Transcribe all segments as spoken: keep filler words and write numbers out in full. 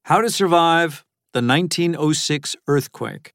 How to Survive the nineteen oh six Earthquake.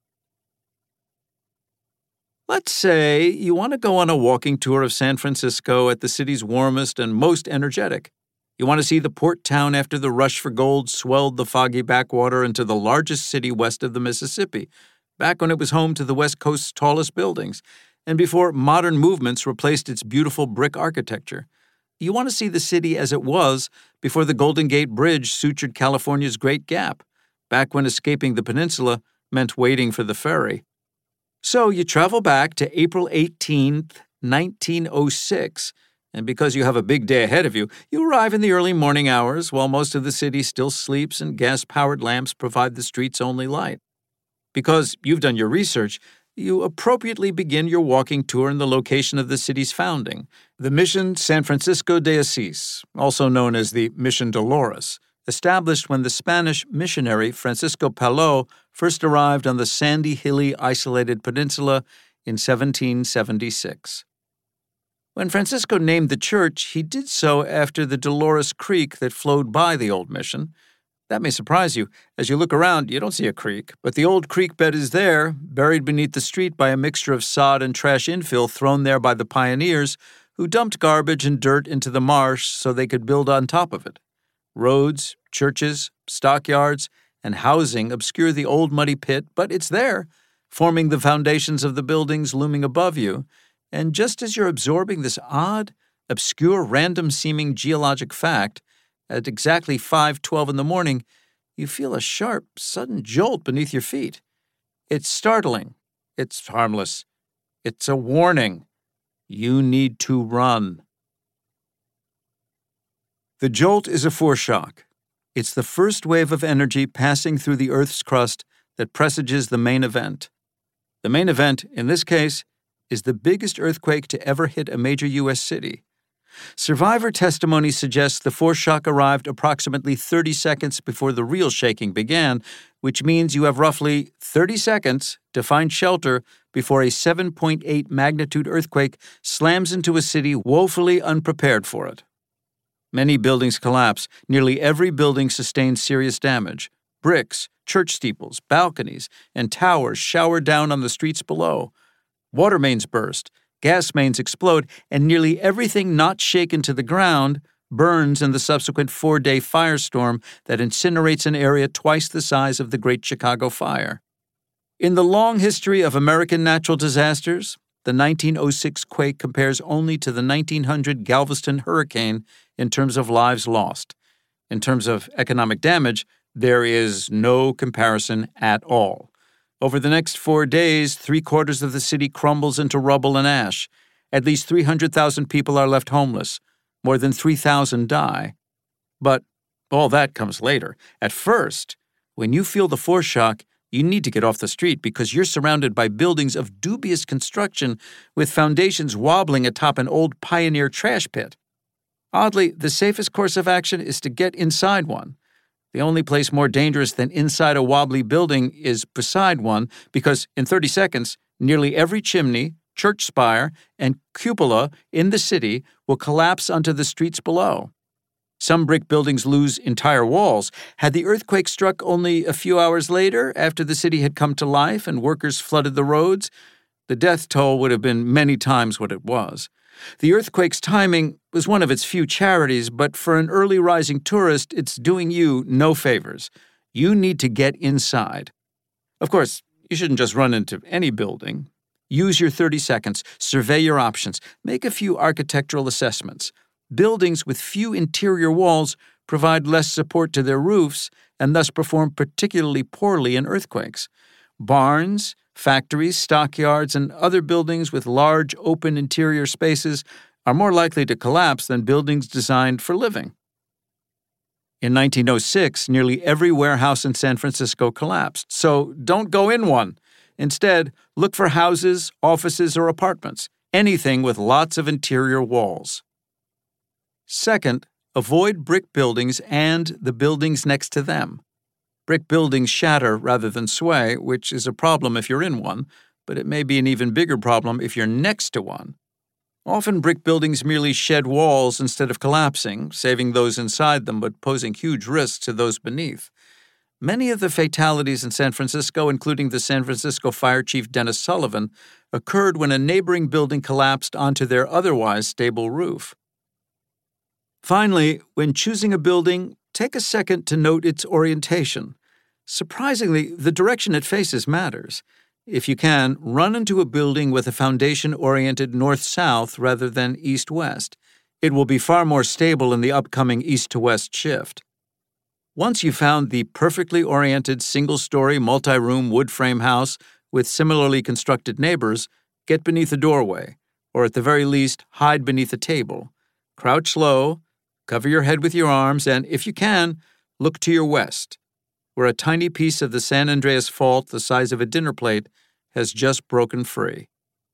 Let's say you want to go on a walking tour of San Francisco at the city's warmest and most energetic. You want to see the port town after the rush for gold swelled the foggy backwater into the largest city west of the Mississippi, back when it was home to the West Coast's tallest buildings, and before modern movements replaced its beautiful brick architecture. You want to see the city as it was before the Golden Gate Bridge sutured California's Great Gap, back when escaping the peninsula meant waiting for the ferry. So you travel back to April eighteenth, nineteen oh six, and because you have a big day ahead of you, you arrive in the early morning hours while most of the city still sleeps and gas-powered lamps provide the street's only light. Because you've done your research, you appropriately begin your walking tour in the location of the city's founding, the Mission San Francisco de Asís, also known as the Mission Dolores, established when the Spanish missionary Francisco Palou first arrived on the sandy, hilly, isolated peninsula in seventeen seventy-six. When Francisco named the church, he did so after the Dolores Creek that flowed by the old mission. That may surprise you. As you look around, you don't see a creek, but the old creek bed is there, buried beneath the street by a mixture of sod and trash infill thrown there by the pioneers who dumped garbage and dirt into the marsh so they could build on top of it. Roads, churches, stockyards, and housing obscure the old muddy pit, but it's there, forming the foundations of the buildings looming above you. And just as you're absorbing this odd, obscure, random-seeming geologic fact, at exactly five twelve in the morning, you feel a sharp, sudden jolt beneath your feet. It's startling. It's harmless. It's a warning. You need to run. The jolt is a foreshock. It's the first wave of energy passing through the Earth's crust that presages the main event. The main event, in this case, is the biggest earthquake to ever hit a major U S city. Survivor testimony suggests the foreshock arrived approximately thirty seconds before the real shaking began, which means you have roughly thirty seconds to find shelter before a seven point eight magnitude earthquake slams into a city woefully unprepared for it. Many buildings collapse. Nearly every building sustains serious damage. Bricks, church steeples, balconies, and towers shower down on the streets below. Water mains burst, gas mains explode, and nearly everything not shaken to the ground burns in the subsequent four-day firestorm that incinerates an area twice the size of the Great Chicago Fire. In the long history of American natural disasters, the nineteen oh six quake compares only to the nineteen hundred Galveston hurricane in terms of lives lost. In terms of economic damage, there is no comparison at all. Over the next four days, three-quarters of the city crumbles into rubble and ash. At least three hundred thousand people are left homeless. More than three thousand die. But all that comes later. At first, when you feel the foreshock, you need to get off the street because you're surrounded by buildings of dubious construction with foundations wobbling atop an old pioneer trash pit. Oddly, the safest course of action is to get inside one. The only place more dangerous than inside a wobbly building is beside one because in thirty seconds, nearly every chimney, church spire, and cupola in the city will collapse onto the streets below. Some brick buildings lose entire walls. Had the earthquake struck only a few hours later, after the city had come to life and workers flooded the roads, the death toll would have been many times what it was. The earthquake's timing was one of its few charities, but for an early rising tourist, it's doing you no favors. You need to get inside. Of course, you shouldn't just run into any building. Use your thirty seconds, survey your options, make a few architectural assessments. Buildings with few interior walls provide less support to their roofs and thus perform particularly poorly in earthquakes. Barns, factories, stockyards, and other buildings with large open interior spaces are more likely to collapse than buildings designed for living. In nineteen oh six, nearly every warehouse in San Francisco collapsed, so don't go in one. Instead, look for houses, offices, or apartments, anything with lots of interior walls. Second, avoid brick buildings and the buildings next to them. Brick buildings shatter rather than sway, which is a problem if you're in one, but it may be an even bigger problem if you're next to one. Often brick buildings merely shed walls instead of collapsing, saving those inside them but posing huge risks to those beneath. Many of the fatalities in San Francisco, including the San Francisco Fire Chief Dennis Sullivan, occurred when a neighboring building collapsed onto their otherwise stable roof. Finally, when choosing a building, take a second to note its orientation. Surprisingly, the direction it faces matters. If you can, run into a building with a foundation oriented north-south rather than east-west. It will be far more stable in the upcoming east-to-west shift. Once you've found the perfectly oriented single-story multi-room wood frame house with similarly constructed neighbors, get beneath a doorway, or at the very least, hide beneath a table. Crouch low, cover your head with your arms, and, if you can, look to your west, where a tiny piece of the San Andreas Fault the size of a dinner plate has just broken free.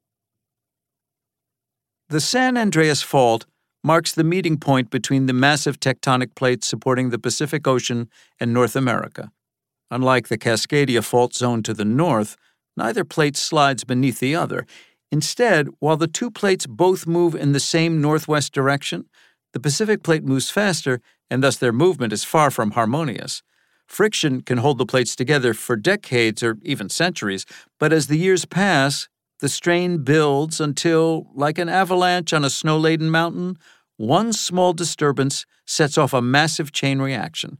The San Andreas Fault marks the meeting point between the massive tectonic plates supporting the Pacific Ocean and North America. Unlike the Cascadia Fault Zone to the north, neither plate slides beneath the other. Instead, while the two plates both move in the same northwest direction, the Pacific Plate moves faster, and thus their movement is far from harmonious. Friction can hold the plates together for decades or even centuries, but as the years pass, the strain builds until, like an avalanche on a snow-laden mountain, one small disturbance sets off a massive chain reaction.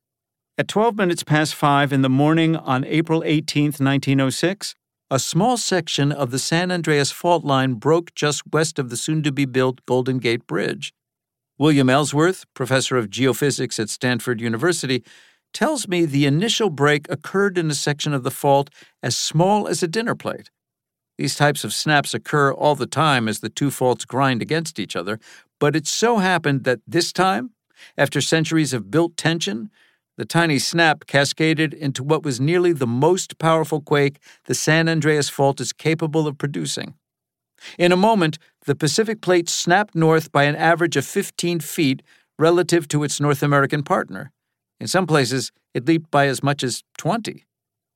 At twelve minutes past five in the morning on April eighteenth, nineteen oh six, a small section of the San Andreas Fault line broke just west of the soon-to-be-built Golden Gate Bridge. William Ellsworth, professor of geophysics at Stanford University, tells me the initial break occurred in a section of the fault as small as a dinner plate. These types of snaps occur all the time as the two faults grind against each other, but it so happened that this time, after centuries of built tension, the tiny snap cascaded into what was nearly the most powerful quake the San Andreas Fault is capable of producing. In a moment, the Pacific Plate snapped north by an average of fifteen feet relative to its North American partner. In some places, it leaped by as much as twenty.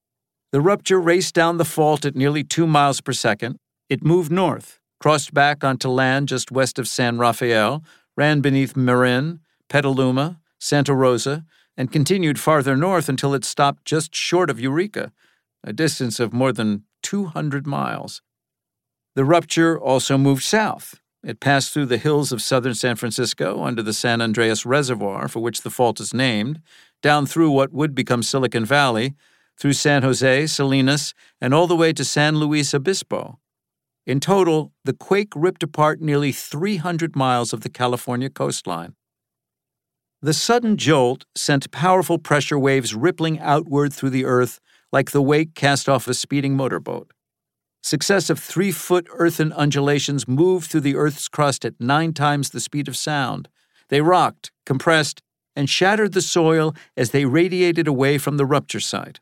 The rupture raced down the fault at nearly two miles per second. It moved north, crossed back onto land just west of San Rafael, ran beneath Marin, Petaluma, Santa Rosa, and continued farther north until it stopped just short of Eureka, a distance of more than two hundred miles. The rupture also moved south. It passed through the hills of southern San Francisco under the San Andreas Reservoir, for which the fault is named, down through what would become Silicon Valley, through San Jose, Salinas, and all the way to San Luis Obispo. In total, the quake ripped apart nearly three hundred miles of the California coastline. The sudden jolt sent powerful pressure waves rippling outward through the earth like the wake cast off a speeding motorboat. Successive three-foot earthen undulations moved through the Earth's crust at nine times the speed of sound. They rocked, compressed, and shattered the soil as they radiated away from the rupture site.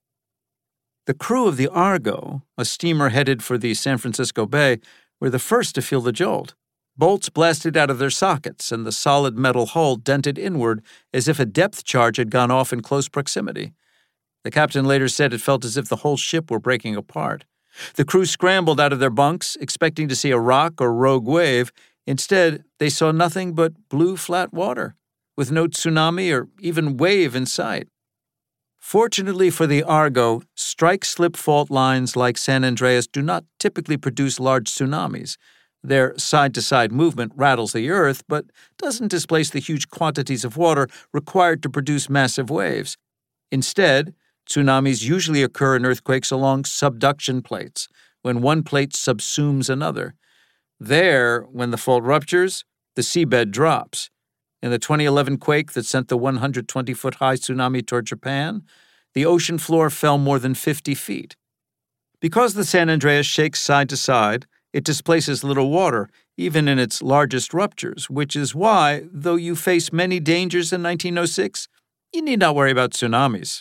The crew of the Argo, a steamer headed for the San Francisco Bay, were the first to feel the jolt. Bolts blasted out of their sockets, and the solid metal hull dented inward as if a depth charge had gone off in close proximity. The captain later said it felt as if the whole ship were breaking apart. The crew scrambled out of their bunks, expecting to see a rock or rogue wave. Instead, they saw nothing but blue, flat water, with no tsunami or even wave in sight. Fortunately for the Argo, strike-slip fault lines like San Andreas do not typically produce large tsunamis. Their side-to-side movement rattles the earth, but doesn't displace the huge quantities of water required to produce massive waves. Instead, tsunamis usually occur in earthquakes along subduction plates, when one plate subsumes another. There, when the fault ruptures, the seabed drops. In the twenty eleven quake that sent the one hundred twenty foot high tsunami toward Japan, the ocean floor fell more than fifty feet. Because the San Andreas shakes side to side, it displaces little water, even in its largest ruptures, which is why, though you face many dangers in nineteen oh six, you need not worry about tsunamis.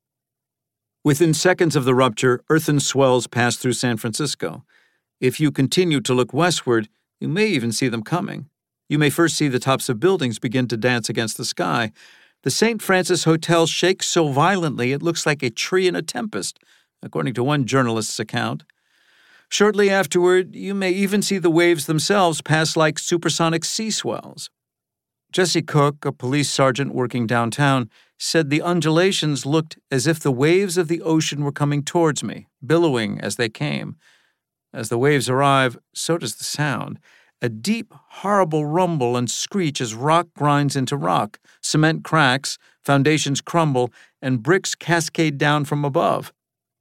Within seconds of the rupture, earthen swells passed through San Francisco. If you continue to look westward, you may even see them coming. You may first see the tops of buildings begin to dance against the sky. The Saint Francis Hotel shakes so violently it looks like a tree in a tempest, according to one journalist's account. Shortly afterward, you may even see the waves themselves pass like supersonic sea swells. Jesse Cook, a police sergeant working downtown, said the undulations looked as if the waves of the ocean were coming towards me, billowing as they came. As the waves arrive, so does the sound. A deep, horrible rumble and screech as rock grinds into rock, cement cracks, foundations crumble, and bricks cascade down from above.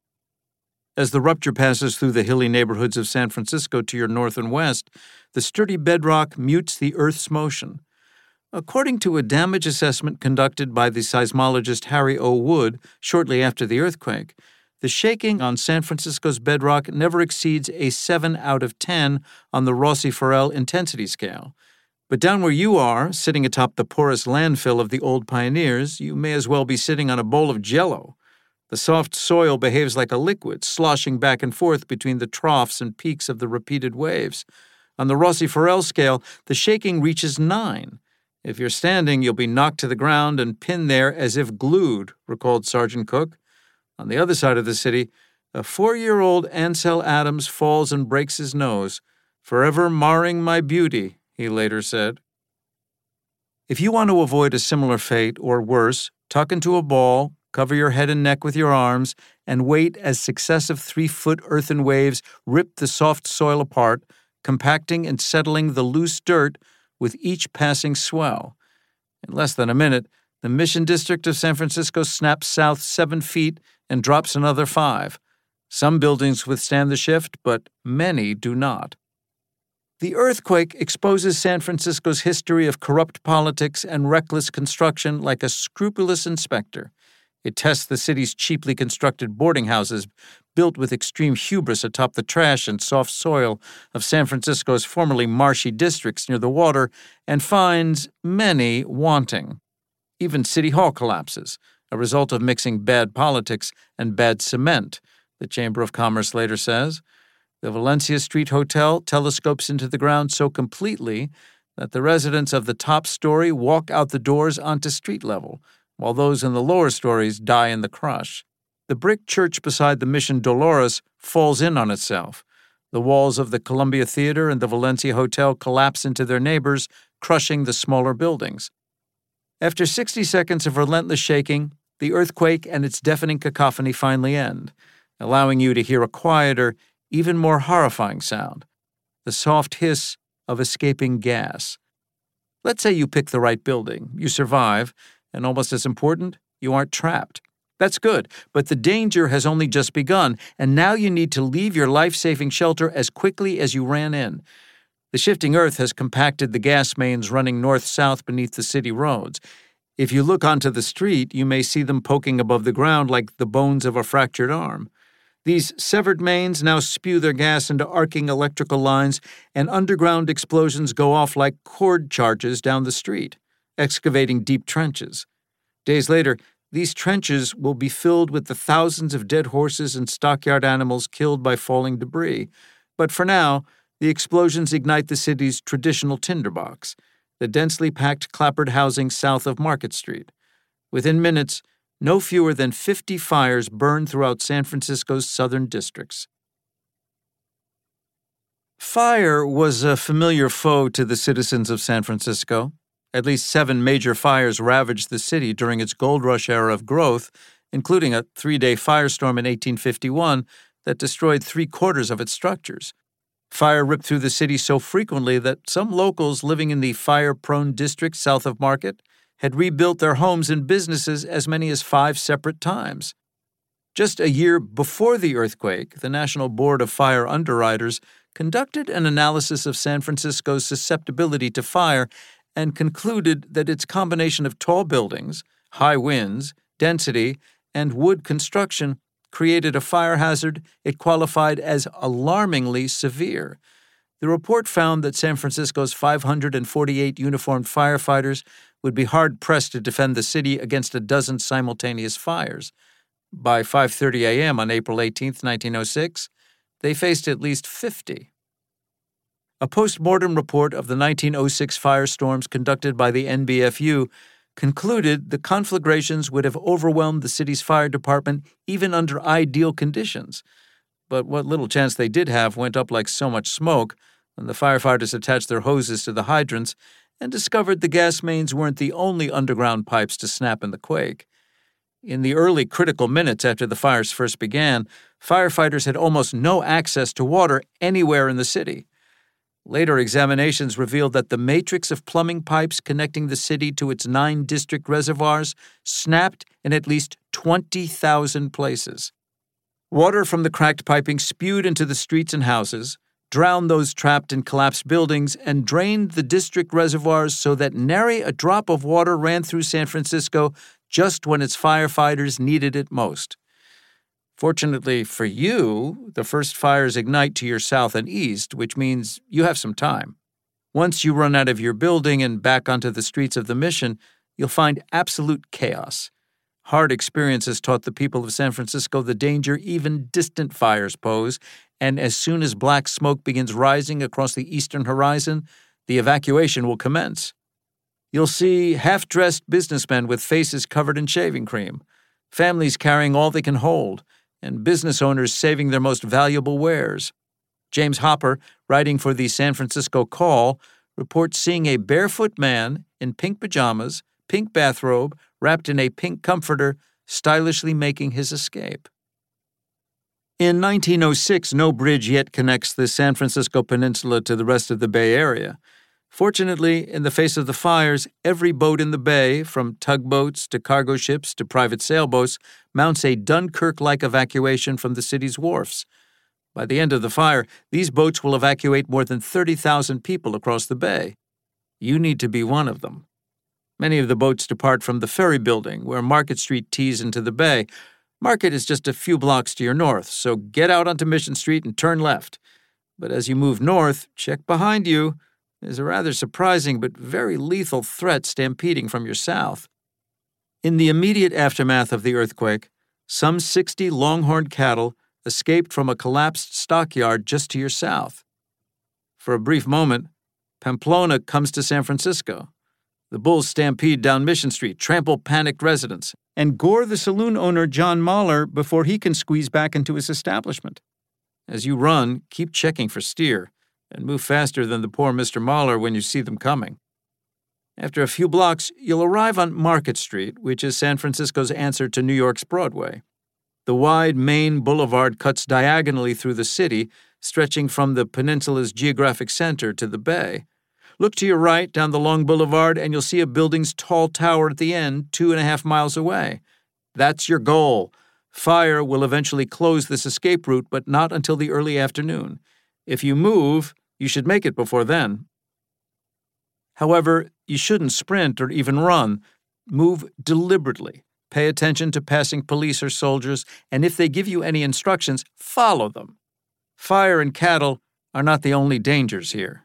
As the rupture passes through the hilly neighborhoods of San Francisco to your north and west, the sturdy bedrock mutes the Earth's motion. According to a damage assessment conducted by the seismologist Harry O. Wood shortly after the earthquake, the shaking on San Francisco's bedrock never exceeds a seven out of ten on the Rossi-Forel intensity scale. But down where you are, sitting atop the porous landfill of the old pioneers, you may as well be sitting on a bowl of Jell-O. The soft soil behaves like a liquid, sloshing back and forth between the troughs and peaks of the repeated waves. On the Rossi-Forel scale, the shaking reaches nine. If you're standing, you'll be knocked to the ground and pinned there as if glued, recalled Sergeant Cook. On the other side of the city, a four-year-old Ansel Adams falls and breaks his nose, forever marring my beauty, he later said. If you want to avoid a similar fate, or worse, tuck into a ball, cover your head and neck with your arms, and wait as successive three-foot earthen waves rip the soft soil apart, compacting and settling the loose dirt with each passing swell. In less than a minute, the Mission District of San Francisco snaps south seven feet and drops another five. Some buildings withstand the shift, but many do not. The earthquake exposes San Francisco's history of corrupt politics and reckless construction like a scrupulous inspector. It tests the city's cheaply constructed boarding houses, built with extreme hubris atop the trash and soft soil of San Francisco's formerly marshy districts near the water, and finds many wanting. Even City Hall collapses, a result of mixing bad politics and bad cement, the Chamber of Commerce later says. The Valencia Street Hotel telescopes into the ground so completely that the residents of the top story walk out the doors onto street level, while those in the lower stories die in the crush. The brick church beside the Mission Dolores falls in on itself. The walls of the Columbia Theater and the Valencia Hotel collapse into their neighbors, crushing the smaller buildings. After sixty seconds of relentless shaking, the earthquake and its deafening cacophony finally end, allowing you to hear a quieter, even more horrifying sound, the soft hiss of escaping gas. Let's say you pick the right building, you survive, and almost as important, you aren't trapped. That's good, but the danger has only just begun, and now you need to leave your life-saving shelter as quickly as you ran in. The shifting earth has compacted the gas mains running north-south beneath the city roads. If you look onto the street, you may see them poking above the ground like the bones of a fractured arm. These severed mains now spew their gas into arcing electrical lines, and underground explosions go off like cord charges down the street, excavating deep trenches. Days later, these trenches will be filled with the thousands of dead horses and stockyard animals killed by falling debris. But for now, the explosions ignite the city's traditional tinderbox, the densely packed clapboard housing south of Market Street. Within minutes, no fewer than fifty fires burn throughout San Francisco's southern districts. Fire was a familiar foe to the citizens of San Francisco. At least seven major fires ravaged the city during its gold rush era of growth, including a three-day firestorm in eighteen fifty-one that destroyed three-quarters of its structures. Fire ripped through the city so frequently that some locals living in the fire-prone district south of Market had rebuilt their homes and businesses as many as five separate times. Just a year before the earthquake, the National Board of Fire Underwriters conducted an analysis of San Francisco's susceptibility to fire and concluded that its combination of tall buildings, high winds, density, and wood construction created a fire hazard it qualified as alarmingly severe. The report found that San Francisco's five hundred forty-eight uniformed firefighters would be hard-pressed to defend the city against a dozen simultaneous fires. By five thirty a.m. on April eighteenth, nineteen oh six, they faced at least fifty. A post-mortem report of the nineteen oh six firestorms conducted by the N B F U concluded the conflagrations would have overwhelmed the city's fire department even under ideal conditions. But what little chance they did have went up like so much smoke when the firefighters attached their hoses to the hydrants and discovered the gas mains weren't the only underground pipes to snap in the quake. In the early critical minutes after the fires first began, firefighters had almost no access to water anywhere in the city. Later examinations revealed that the matrix of plumbing pipes connecting the city to its nine district reservoirs snapped in at least twenty thousand places. Water from the cracked piping spewed into the streets and houses, drowned those trapped in collapsed buildings, and drained the district reservoirs so that nary a drop of water ran through San Francisco just when its firefighters needed it most. Fortunately for you, the first fires ignite to your south and east, which means you have some time. Once you run out of your building and back onto the streets of the Mission, you'll find absolute chaos. Hard experiences taught the people of San Francisco the danger even distant fires pose, and as soon as black smoke begins rising across the eastern horizon, the evacuation will commence. You'll see half-dressed businessmen with faces covered in shaving cream, families carrying all they can hold, and business owners saving their most valuable wares. James Hopper, writing for the San Francisco Call, reports seeing a barefoot man in pink pajamas, pink bathrobe, wrapped in a pink comforter, stylishly making his escape. In nineteen oh six, no bridge yet connects the San Francisco Peninsula to the rest of the Bay Area. Fortunately, in the face of the fires, every boat in the bay, from tugboats to cargo ships to private sailboats, mounts a Dunkirk-like evacuation from the city's wharfs. By the end of the fire, these boats will evacuate more than thirty thousand people across the bay. You need to be one of them. Many of the boats depart from the ferry building, where Market Street tees into the bay. Market is just a few blocks to your north, so get out onto Mission Street and turn left. But as you move north, check behind you. There's a rather surprising but very lethal threat stampeding from your south. In the immediate aftermath of the earthquake, some sixty longhorned cattle escaped from a collapsed stockyard just to your south. For a brief moment, Pamplona comes to San Francisco. The bulls stampede down Mission Street, trample panicked residents, and gore the saloon owner John Mahler before he can squeeze back into his establishment. As you run, keep checking for steer, and move faster than the poor Mister Mahler when you see them coming. After a few blocks, you'll arrive on Market Street, which is San Francisco's answer to New York's Broadway. The wide main boulevard cuts diagonally through the city, stretching from the peninsula's geographic center to the bay. Look to your right down the long boulevard, and you'll see a building's tall tower at the end, two and a half miles away. That's your goal. Fire will eventually close this escape route, but not until the early afternoon. If you move, you should make it before then. However, you shouldn't sprint or even run. Move deliberately. Pay attention to passing police or soldiers, and if they give you any instructions, follow them. Fire and cattle are not the only dangers here.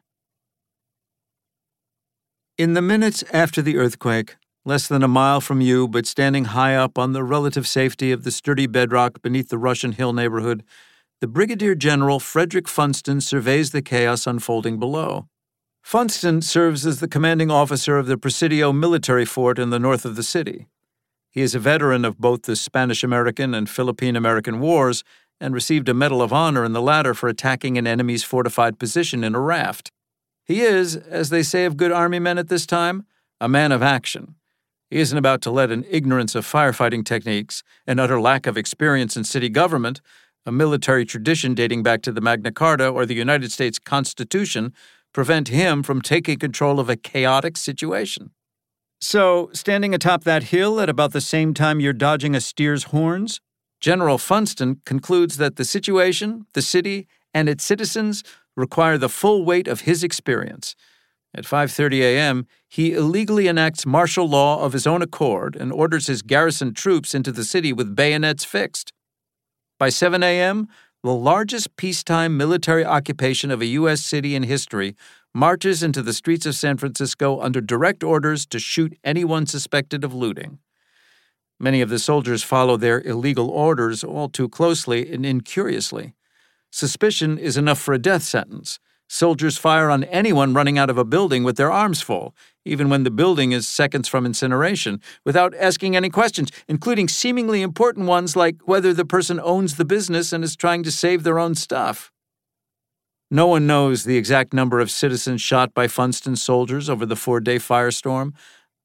In the minutes after the earthquake, less than a mile from you but standing high up on the relative safety of the sturdy bedrock beneath the Russian Hill neighborhood, the Brigadier General Frederick Funston surveys the chaos unfolding below. Funston serves as the commanding officer of the Presidio military fort in the north of the city. He is a veteran of both the Spanish-American and Philippine-American wars and received a Medal of Honor in the latter for attacking an enemy's fortified position in a raft. He is, as they say of good army men at this time, a man of action. He isn't about to let an ignorance of firefighting techniques, an utter lack of experience in city government, a military tradition dating back to the Magna Carta or the United States Constitution, prevent him from taking control of a chaotic situation. So, standing atop that hill at about the same time you're dodging a steer's horns, General Funston concludes that the situation, the city, and its citizens require the full weight of his experience. At five thirty a.m., he illegally enacts martial law of his own accord and orders his garrison troops into the city with bayonets fixed. By seven a.m., the largest peacetime military occupation of a U S city in history marches into the streets of San Francisco under direct orders to shoot anyone suspected of looting. Many of the soldiers follow their illegal orders all too closely and incuriously. Suspicion is enough for a death sentence. Soldiers fire on anyone running out of a building with their arms full, even when the building is seconds from incineration, without asking any questions, including seemingly important ones like whether the person owns the business and is trying to save their own stuff. No one knows the exact number of citizens shot by Funston's soldiers over the four-day firestorm,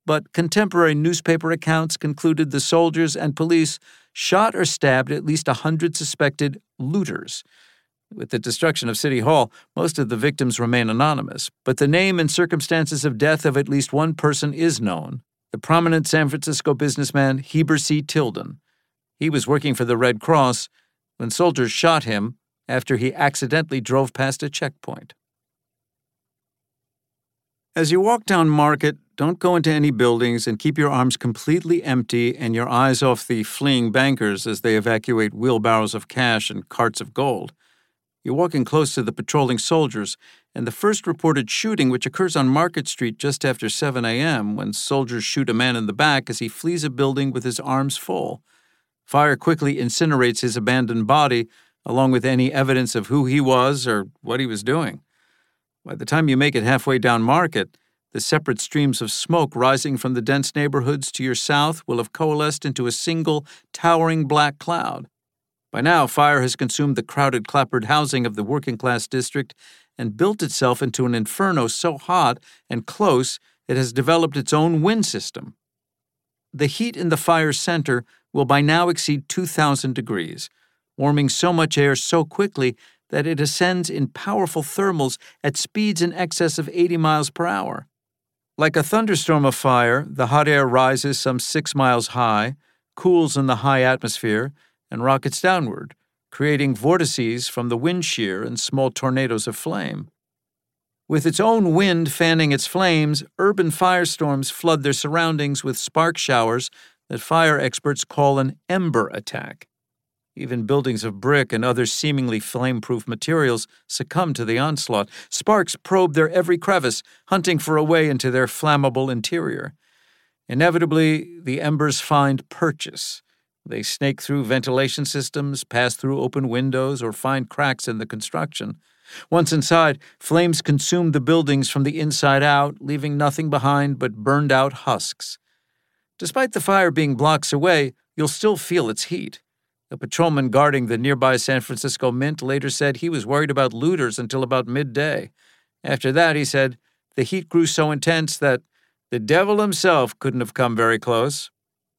but contemporary newspaper accounts concluded the soldiers and police shot or stabbed at least a hundred suspected looters. With the destruction of City Hall, most of the victims remain anonymous, but the name and circumstances of death of at least one person is known, the prominent San Francisco businessman Heber C. Tilden. He was working for the Red Cross when soldiers shot him after he accidentally drove past a checkpoint. As you walk down Market, don't go into any buildings and keep your arms completely empty and your eyes off the fleeing bankers as they evacuate wheelbarrows of cash and carts of gold. You're walking close to the patrolling soldiers, and the first reported shooting, which occurs on Market Street just after seven a.m., when soldiers shoot a man in the back as he flees a building with his arms full. Fire quickly incinerates his abandoned body, along with any evidence of who he was or what he was doing. By the time you make it halfway down Market, the separate streams of smoke rising from the dense neighborhoods to your south will have coalesced into a single, towering black cloud. By now, fire has consumed the crowded, clapboard housing of the working-class district and built itself into an inferno so hot and close it has developed its own wind system. The heat in the fire's center will by now exceed two thousand degrees, warming so much air so quickly that it ascends in powerful thermals at speeds in excess of eighty miles per hour. Like a thunderstorm of fire, the hot air rises some six miles high, cools in the high atmosphere, and rockets downward, creating vortices from the wind shear and small tornadoes of flame. With its own wind fanning its flames, urban firestorms flood their surroundings with spark showers that fire experts call an ember attack. Even buildings of brick and other seemingly flame-proof materials succumb to the onslaught. Sparks probe their every crevice, hunting for a way into their flammable interior. Inevitably, the embers find purchase. They snake through ventilation systems, pass through open windows, or find cracks in the construction. Once inside, flames consume the buildings from the inside out, leaving nothing behind but burned-out husks. Despite the fire being blocks away, you'll still feel its heat. A patrolman guarding the nearby San Francisco Mint later said he was worried about looters until about midday. After that, he said, the heat grew so intense that the devil himself couldn't have come very close.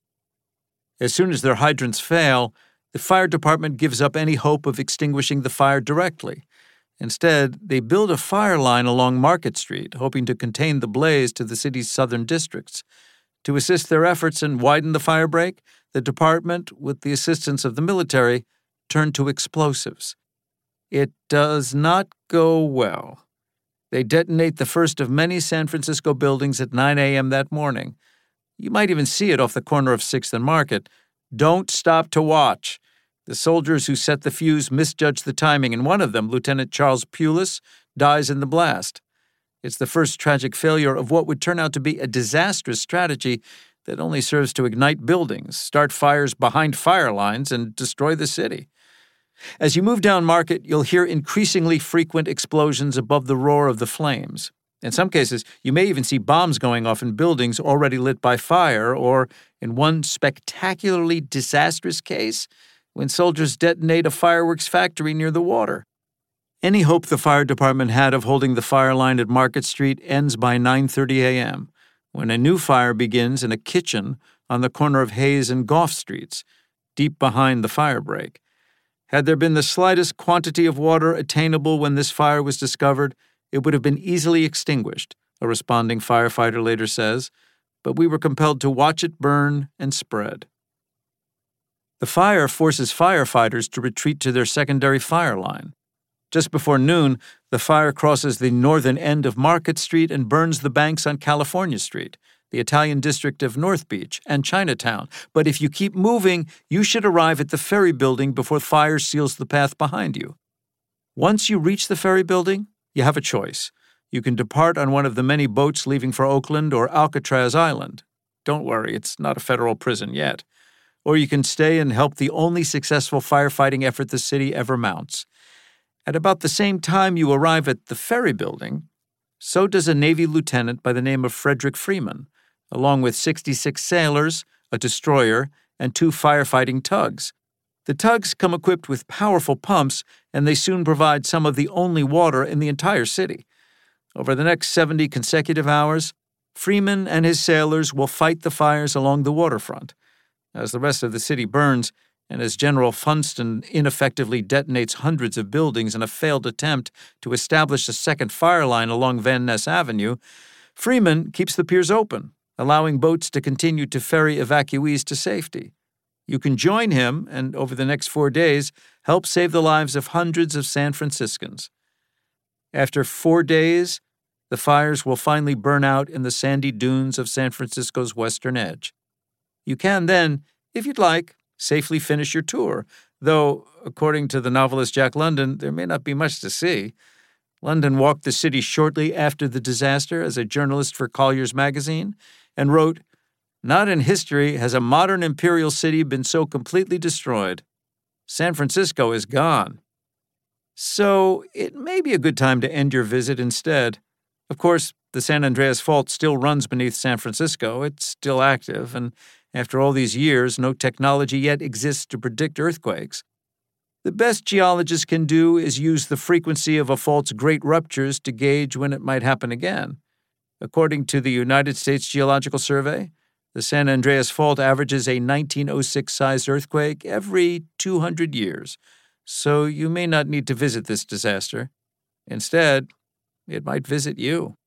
As soon as their hydrants fail, the fire department gives up any hope of extinguishing the fire directly. Instead, they build a fire line along Market Street, hoping to contain the blaze to the city's southern districts. To assist their efforts and widen the firebreak, the department, with the assistance of the military, turned to explosives. It does not go well. They detonate the first of many San Francisco buildings at nine a.m. that morning. You might even see it off the corner of sixth and Market. Don't stop to watch. The soldiers who set the fuse misjudged the timing, and one of them, Lieutenant Charles Pulis, dies in the blast. It's the first tragic failure of what would turn out to be a disastrous strategy that only serves to ignite buildings, start fires behind fire lines, and destroy the city. As you move down Market, you'll hear increasingly frequent explosions above the roar of the flames. In some cases, you may even see bombs going off in buildings already lit by fire, or, in one spectacularly disastrous case, when soldiers detonate a fireworks factory near the water. Any hope the fire department had of holding the fire line at Market Street ends by nine thirty a.m., when a new fire begins in a kitchen on the corner of Hayes and Gough Streets, deep behind the firebreak. Had there been the slightest quantity of water attainable when this fire was discovered, it would have been easily extinguished, a responding firefighter later says, but we were compelled to watch it burn and spread. The fire forces firefighters to retreat to their secondary fire line. Just before noon, the fire crosses the northern end of Market Street and burns the banks on California Street, the Italian district of North Beach, and Chinatown. But if you keep moving, you should arrive at the Ferry Building before fire seals the path behind you. Once you reach the Ferry Building, you have a choice. You can depart on one of the many boats leaving for Oakland or Alcatraz Island. Don't worry, it's not a federal prison yet. Or you can stay and help the only successful firefighting effort the city ever mounts. At about the same time you arrive at the Ferry Building, so does a Navy lieutenant by the name of Frederick Freeman, along with sixty-six sailors, a destroyer, and two firefighting tugs. The tugs come equipped with powerful pumps, and they soon provide some of the only water in the entire city. Over the next seventy consecutive hours, Freeman and his sailors will fight the fires along the waterfront. As the rest of the city burns, and as General Funston ineffectively detonates hundreds of buildings in a failed attempt to establish a second fire line along Van Ness Avenue, Freeman keeps the piers open, allowing boats to continue to ferry evacuees to safety. You can join him and, over the next four days, help save the lives of hundreds of San Franciscans. After four days, the fires will finally burn out in the sandy dunes of San Francisco's western edge. You can then, if you'd like, safely finish your tour, though, according to the novelist Jack London, there may not be much to see. London walked the city shortly after the disaster as a journalist for Collier's magazine and wrote, "Not in history has a modern imperial city been so completely destroyed. San Francisco is gone." So it may be a good time to end your visit instead. Of course, the San Andreas Fault still runs beneath San Francisco. It's still active, and after all these years, no technology yet exists to predict earthquakes. The best geologists can do is use the frequency of a fault's great ruptures to gauge when it might happen again. According to the United States Geological Survey, the San Andreas Fault averages a nineteen oh six-sized earthquake every two hundred years, so you may not need to visit this disaster. Instead, it might visit you.